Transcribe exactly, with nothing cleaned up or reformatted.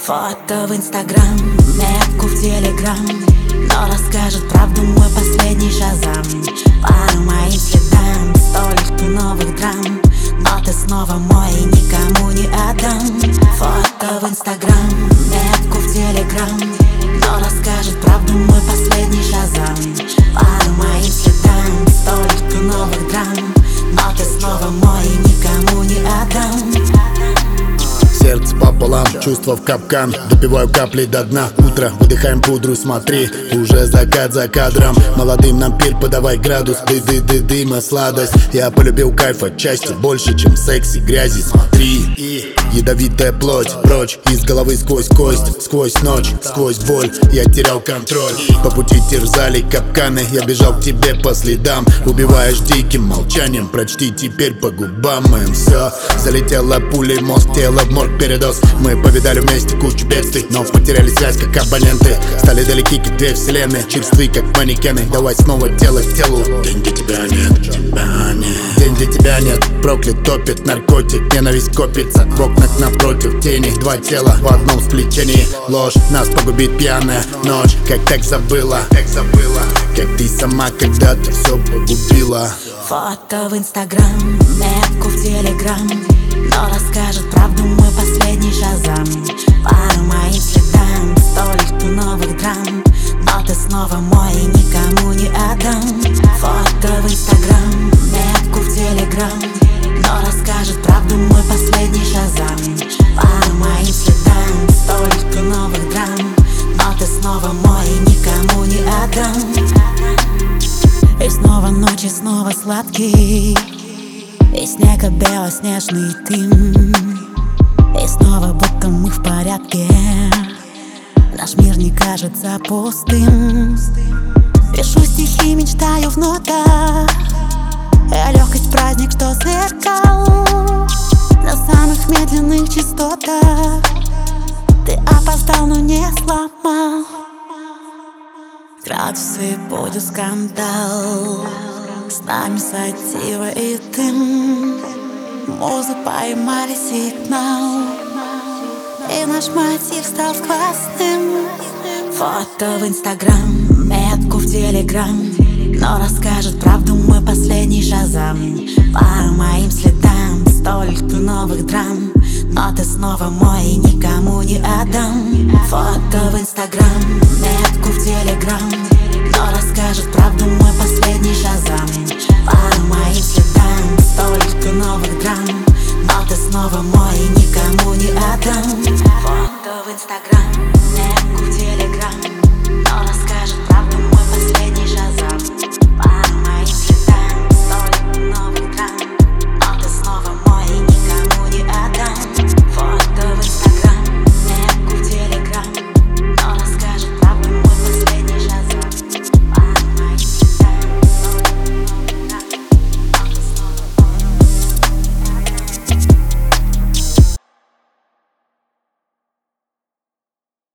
Фото в инстаграм, метку в телеграм, но расскажет правду мой последний шазам. По моим следам столько новых драм, но ты снова мой и никому не отдам. Фото в инстаграм, метку в телеграм, но расскажет правду мой последний шазам. По моим следам столько новых драм, но ты снова мой и никому не отдам. Сердце пополам, чувства в капкан. Допиваю капли до дна. Утро, выдыхаем пудру, смотри, уже закат за кадром. Молодым нам пир, подавай градус. Ды-ды-ды, дыма, сладость. Я полюбил кайф отчасти больше, чем секс и грязи. Смотри, ядовитая плоть, прочь из головы сквозь кость. Сквозь ночь, сквозь боль, я терял контроль. По пути терзали капканы, я бежал к тебе по следам. Убиваешь диким молчанием, прочти теперь по губам моим все. Залетела пулей, мозг, тело в морг, передоз. Мы повидали вместе кучу бедствий, но потеряли связь как абоненты. Стали далеки, как две вселенные, черствы, как манекены. Давай снова тело к телу. День, где тебя нет, тебя нет. День, где тебя нет, проклят, топит наркотик. Ненависть копится в окнах напротив, тени. Два тела в одном сплетении. Ложь нас погубит пьяная ночь. Как так забыла, как забыла, как ты сама когда-то все погубила. Фото в инстаграм, метку в телеграм, но расскажет правду мой последний шазам. По моим следам столько новых драм, но ты снова мой и никому не отдам. Фото в инстаграм, метку в телеграм, но расскажет правду мой последний шазам. По моим следам столько новых драм, но ты снова мой и никому не отдам. И снова ночь, и снова сладкий, и снега белоснежный дым. И снова будто мы в порядке, наш мир не кажется пустым. Пишу стихи, мечтаю в нотах, я легкость праздник, что сверкал на самых медленных частотах. Ты опоздал, но не сломал. Градусы будет скандал, с нами сатира и дым. Музы поймали сигнал, и наш мотив стал сквозным. Фото в инстаграм, метку в телеграм, но расскажет правду мой последний шазам. По моим следам столько новых драм, но ты снова мой и никому не отдам. Фото в инстаграм, метку в телеграм, но расскажет правду мой последний шазам. По моим следам столько новых драм, но ты снова мой и никому не отдам. Фото в инстаграм.